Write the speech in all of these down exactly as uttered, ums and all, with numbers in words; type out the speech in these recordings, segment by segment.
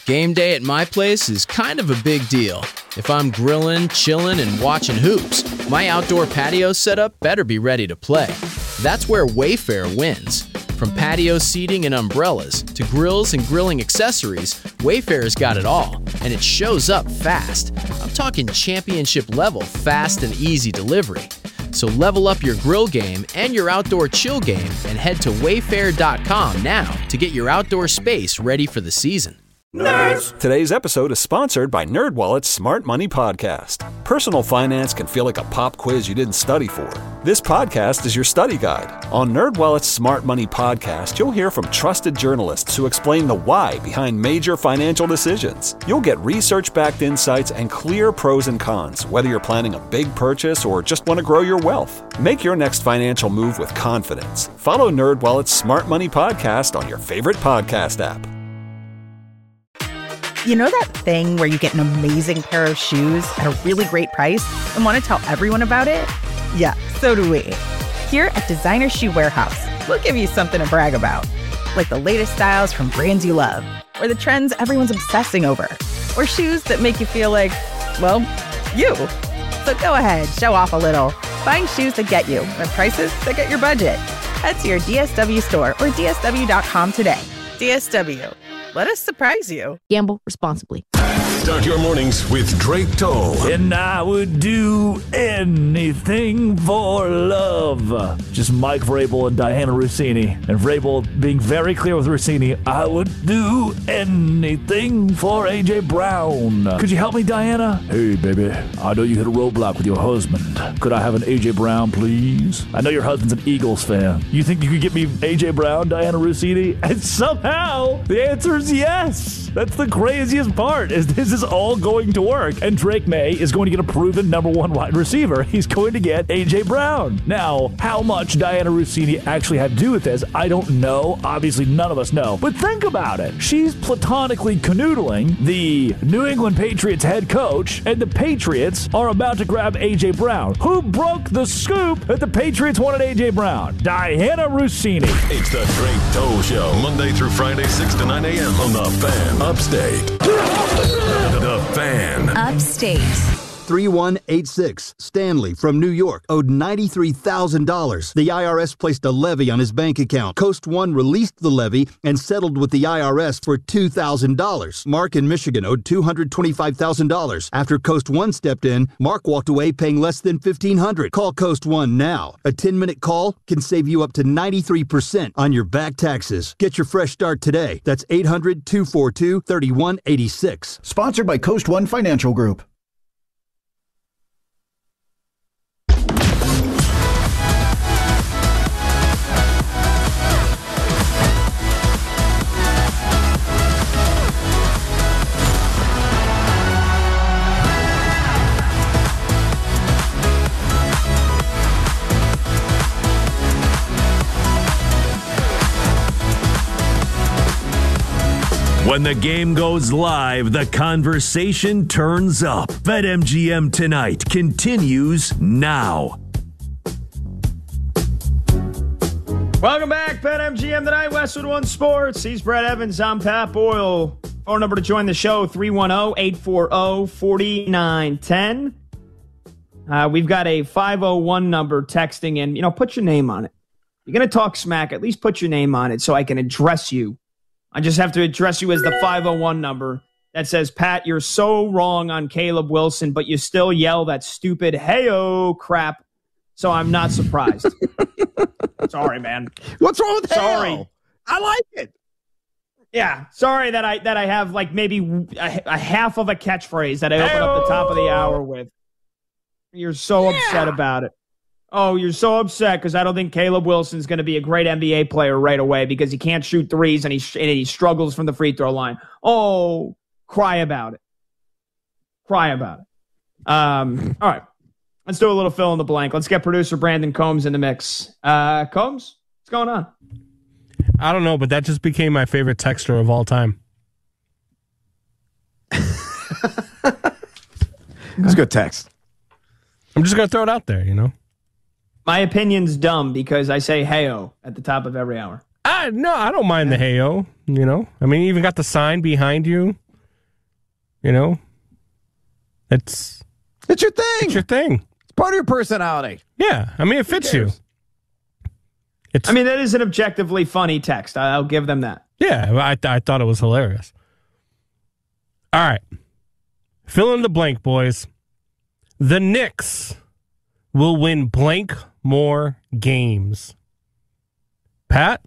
Game day at my place is kind of a big deal. If I'm grilling, chilling, and watching hoops, my outdoor patio setup better be ready to play. That's where Wayfair wins. From patio seating and umbrellas to grills and grilling accessories, Wayfair's got it all, and it shows up fast. I'm talking championship level fast and easy delivery. So level up your grill game and your outdoor chill game and head to wayfair dot com now to get your outdoor space ready for the season. Nerds! Today's episode is sponsored by NerdWallet's Smart Money Podcast. Personal finance can feel like a pop quiz you didn't study for. This podcast is your study guide. On NerdWallet's Smart Money Podcast, you'll hear from trusted journalists who explain the why behind major financial decisions. You'll get research-backed insights and clear pros and cons, whether you're planning a big purchase or just want to grow your wealth. Make your next financial move with confidence. Follow NerdWallet's Smart Money Podcast on your favorite podcast app. You know that thing where you get an amazing pair of shoes at a really great price and want to tell everyone about it? Yeah, so do we. Here at Designer Shoe Warehouse, we'll give you something to brag about. Like the latest styles from brands you love, or the trends everyone's obsessing over, or shoes that make you feel like, well, you. So go ahead, show off a little. Find shoes that get you at prices that get your budget. Head to your D S W store or D S W dot com today. D S W. Let us surprise you. Gamble responsibly. Start your mornings with Drake Toll. And I would do anything for love. Just Mike Vrabel and Diana Rossini. And Vrabel being very clear with Rossini, I would do anything for A J Brown. Could you help me, Diana? Hey, baby, I know you hit a roadblock with your husband. Could I have an A J Brown, please? I know your husband's an Eagles fan. You think you could get me A J Brown, Diana Rossini? And somehow, the answer is yes. That's the craziest part, is this is all going to work. And Drake May is going to get a proven number one wide receiver. He's going to get A J Brown. Now, how much Diana Rossini actually had to do with this, I don't know. Obviously, none of us know. But think about it. She's platonically canoodling the New England Patriots head coach, and the Patriots are about to grab A J Brown. Who broke the scoop that the Patriots wanted A J Brown? Diana Rossini. It's the Drake Toll Show, Monday through Friday, six to nine a.m. on The Fan. Upstate. The Fan. Upstate. three one eight six. Stanley from New York owed ninety-three thousand dollars. The I R S placed a levy on his bank account. Coast One released the levy and settled with the I R S for two thousand dollars. Mark in Michigan owed two hundred twenty-five thousand dollars. After Coast One stepped in, Mark walked away paying less than fifteen hundred dollars. Call Coast One now. A ten-minute call can save you up to ninety-three percent on your back taxes. Get your fresh start today. That's eight hundred, two four two, three one eight six. Sponsored by Coast One Financial Group. When the game goes live, the conversation turns up. BetMGM Tonight continues now. Welcome back, BetMGM Tonight, Westwood One Sports. He's Brett Evans. I'm Pat Boyle. Phone number to join the show, three one zero, eight four zero, four nine one zero. Uh, we've got a five oh one number texting in. You know, put your name on it. You're going to talk smack, at least put your name on it so I can address you. I just have to address you as the five oh one number that says, Pat, you're so wrong on Caleb Wilson, but you still yell that stupid hey-oh crap, so I'm not surprised. Sorry, man. What's wrong with Sorry. hell? I like it. Yeah, sorry that I that I have like maybe a, a half of a catchphrase that I open up the top of the hour with. You're so yeah. upset about it. Oh, you're so upset because I don't think Caleb Wilson's going to be a great N B A player right away because he can't shoot threes and he and he struggles from the free throw line. Oh, cry about it. Cry about it. Um, all right, let's do a little fill in the blank. Let's get producer Brandon Combs in the mix. Uh, Combs, what's going on? I don't know, but that just became my favorite texter of all time. It's a good text. I'm just going to throw it out there, you know? My opinion's dumb because I say hey-oh at the top of every hour. I, no, I don't mind the hey-oh, you know? I mean, you even got the sign behind you. You know, it's it's your thing. It's your thing. It's part of your personality. Yeah, I mean, it fits you. It's, I mean, that is an objectively funny text. I'll give them that. Yeah, I, I thought it was hilarious. All right. Fill in the blank, boys. The Knicks will win blank more games. Pat?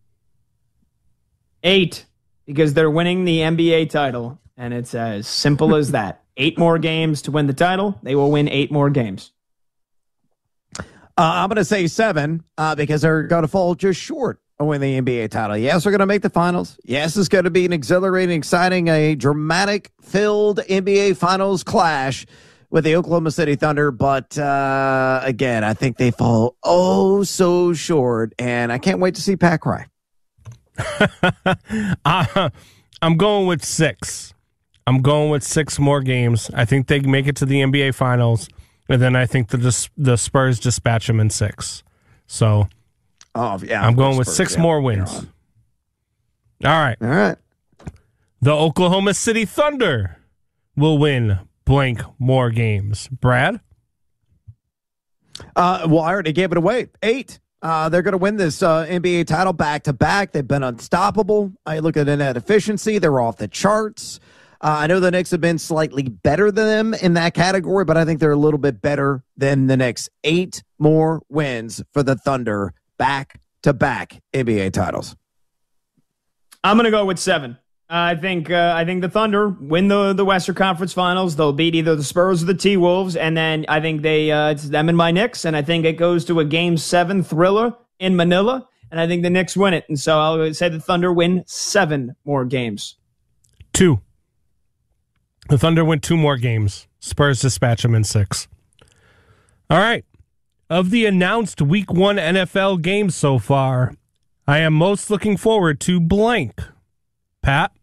Eight, because they're winning the N B A title, and it's as simple as that. Eight more games to win the title. They will win eight more games. Uh, I'm going to say seven uh, because they're going to fall just short of winning the N B A title. Yes, they're going to make the finals. Yes, it's going to be an exhilarating, exciting, a dramatic-filled N B A finals clash with the Oklahoma City Thunder. But uh, again, I think they fall oh so short, and I can't wait to see Pat cry. uh, I'm going with six. I'm going with six more games. I think they make it to the N B A finals. And then I think the the Spurs dispatch them in six. So, oh yeah, I'm going with Spurs, six yeah. more wins. All right. All right. The Oklahoma City Thunder will win blank more games. Brad? Uh, well, I already gave it away. Eight. Uh, they're going to win this uh, N B A title back to back. They've been unstoppable. I look at net efficiency. They're off the charts. Uh, I know the Knicks have been slightly better than them in that category, but I think they're a little bit better than the Knicks. Eight more wins for the Thunder, back-to-back N B A titles. I'm going to go with seven. Uh, I think uh, I think the Thunder win the, the Western Conference Finals. They'll beat either the Spurs or the T-Wolves, and then I think they uh, it's them and my Knicks, and I think it goes to a Game seven thriller in Manila, and I think the Knicks win it. And so I'll say the Thunder win seven more games. Two. The Thunder win two more games. Spurs dispatch them in six. All right. Of the announced Week one N F L games so far, I am most looking forward to blank. Pat?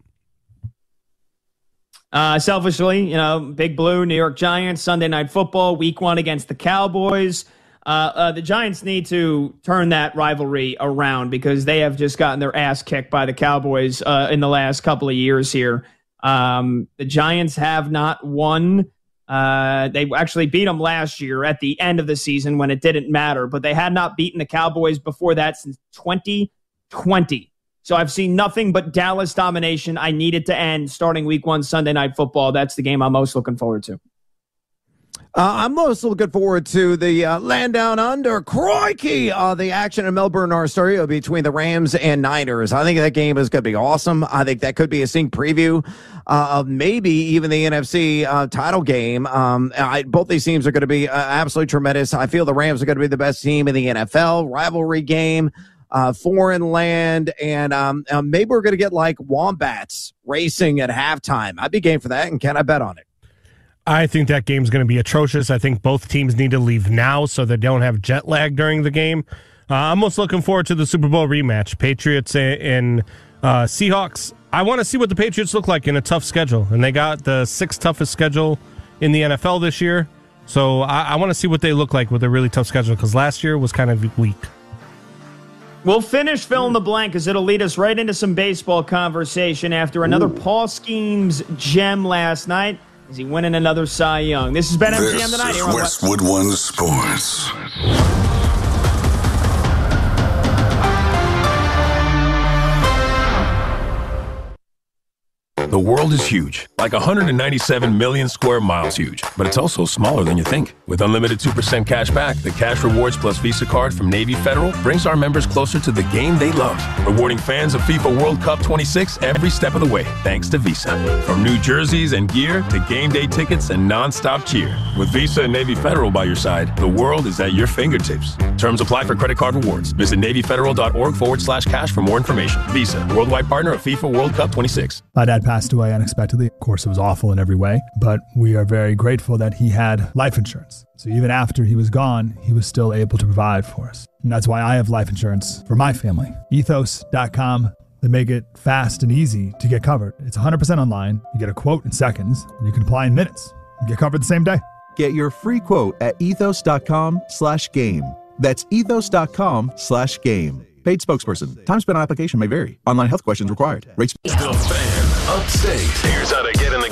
Uh, selfishly, you know, Big Blue, New York Giants, Sunday Night Football, Week one against the Cowboys. Uh, uh, the Giants need to turn that rivalry around because they have just gotten their ass kicked by the Cowboys uh, in the last couple of years here. Um, the Giants have not won. Uh, they actually beat them last year at the end of the season when it didn't matter, but they had not beaten the Cowboys before that since twenty twenty. So I've seen nothing but Dallas domination. I need it to end starting week one Sunday Night Football. That's the game I'm most looking forward to. Uh, I'm most looking forward to the uh, land down under, crikey, uh, the action in Melbourne, Australia between the Rams and Niners. I think that game is going to be awesome. I think that could be a sneak preview uh, of maybe even the N F C uh, title game. Um, I, both these teams are going to be uh, absolutely tremendous. I feel the Rams are going to be the best team in the N F L. Rivalry game, uh, foreign land, and um, uh, maybe we're going to get like wombats racing at halftime. I'd be game for that, and can I bet on it? I think that game's going to be atrocious. I think both teams need to leave now so they don't have jet lag during the game. Uh, I'm most looking forward to the Super Bowl rematch, Patriots and uh, Seahawks. I want to see what the Patriots look like in a tough schedule, and they got the sixth toughest schedule in the N F L this year. So I, I want to see what they look like with a really tough schedule because last year was kind of weak. We'll finish fill in the blank because it'll lead us right into some baseball conversation after another Ooh. Paul Skeens gem last night. Is he winning another Cy Young? This is Ben M G M tonight. This is Westwood One Sports. The world is huge, like one hundred ninety-seven million square miles huge, but it's also smaller than you think. With unlimited two percent cash back, the Cash Rewards Plus Visa card from Navy Federal brings our members closer to the game they love, rewarding fans of FIFA World Cup twenty-six every step of the way, thanks to Visa. From new jerseys and gear to game day tickets and nonstop cheer. With Visa and Navy Federal by your side, the world is at your fingertips. Terms apply for credit card rewards. Visit NavyFederal.org forward slash cash for more information. Visa, worldwide partner of FIFA World Cup twenty-six. My dad passed away unexpectedly. Of course, it was awful in every way, but we are very grateful that he had life insurance. So even after he was gone, he was still able to provide for us. And that's why I have life insurance for my family. Ethos dot com. They make it fast and easy to get covered. It's one hundred percent online. You get a quote in seconds, and you can apply in minutes. You get covered the same day. Get your free quote at ethos dot com slash game. That's ethos dot com slash game. Paid spokesperson. Time spent on application may vary. Online health questions required. Rates. The Fan Upstate. Here's how to get in the game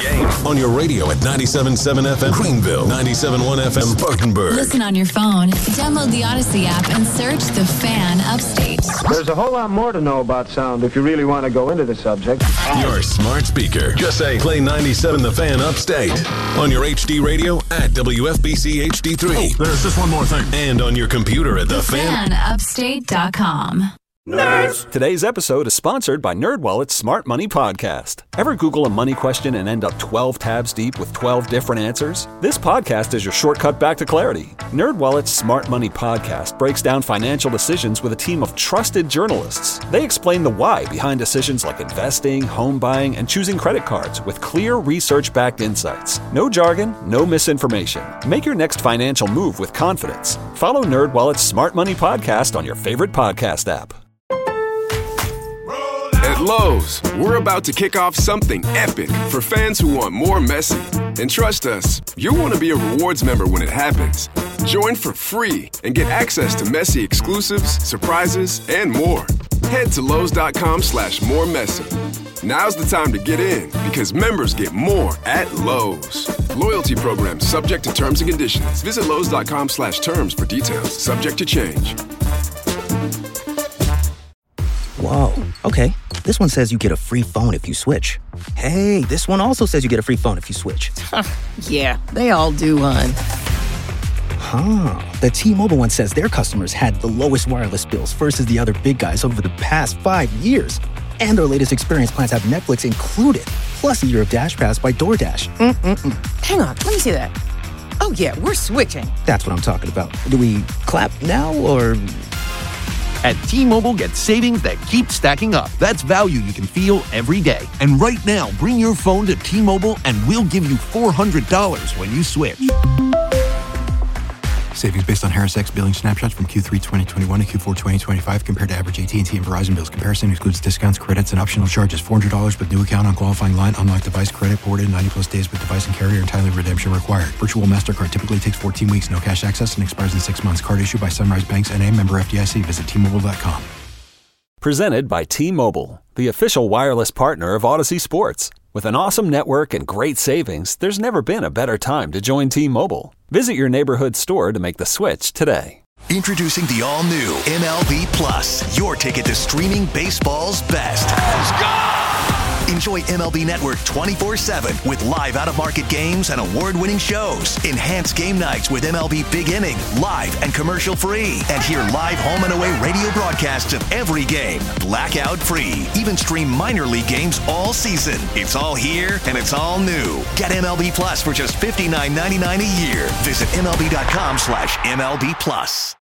On your radio at ninety-seven point seven F M Greenville, ninety-seven point one F M Spartanburg. Listen on your phone, download the Odyssey app, and search The Fan Upstate. There's a whole lot more to know about sound if you really want to go into the subject. Your smart speaker. Just say, play ninety-seven The Fan Upstate. On your H D radio at W F B C H D three. Oh, there's just one more thing. And on your computer at the, the fan. fan upstate dot com. Nerds! Today's episode is sponsored by NerdWallet's Smart Money Podcast. Ever Google a money question and end up twelve tabs deep with twelve different answers? This podcast is your shortcut back to clarity. NerdWallet's Smart Money Podcast breaks down financial decisions with a team of trusted journalists. They explain the why behind decisions like investing, home buying, and choosing credit cards with clear research-backed insights. No jargon, no misinformation. Make your next financial move with confidence. Follow NerdWallet's Smart Money Podcast on your favorite podcast app. At Lowe's, we're about to kick off something epic for fans who want more Messi. And trust us, you'll want to be a rewards member when it happens. Join for free and get access to Messi exclusives, surprises, and more. Head to Lowe's.com slash more Messi. Now's the time to get in because members get more at Lowe's. Loyalty program subject to terms and conditions. Visit Lowe's.com slash terms for details. Subject to change. Whoa, okay. This one says you get a free phone if you switch. Hey, this one also says you get a free phone if you switch. Yeah, they all do, hon. Huh. The T-Mobile one says their customers had the lowest wireless bills versus the other big guys over the past five years. And their latest experience plans have Netflix included, plus a year of Dash Pass by DoorDash. Mm-mm-mm. Hang on, let me see that. Oh, yeah, we're switching. That's what I'm talking about. Do we clap now, or... At T-Mobile, get savings that keep stacking up. That's value you can feel every day. And right now, bring your phone to T-Mobile and we'll give you four hundred dollars when you switch. Savings based on Harris X billing snapshots from Q three twenty twenty-one to Q four twenty twenty-five compared to average A T and T and Verizon bills. Comparison excludes discounts, credits, and optional charges. four hundred dollars with new account on qualifying line. Unlock device credit ported ninety plus days with device and carrier and timely redemption required. Virtual MasterCard typically takes fourteen weeks. No cash access and expires in six months. Card issued by Sunrise Banks N A, member F D I C. Visit T Mobile dot com. Presented by T-Mobile, the official wireless partner of Odyssey Sports. With an awesome network and great savings, there's never been a better time to join T-Mobile. Visit your neighborhood store to make the switch today. Introducing the all-new M L B Plus, your ticket to streaming baseball's best. Let's go! Enjoy M L B Network twenty-four seven with live out-of-market games and award-winning shows. Enhance game nights with M L B Big Inning, live and commercial-free. And hear live home and away radio broadcasts of every game, blackout-free. Even stream minor league games all season. It's all here and it's all new. Get M L B Plus for just fifty-nine ninety-nine a year. Visit M L B dot com slash M L B Plus.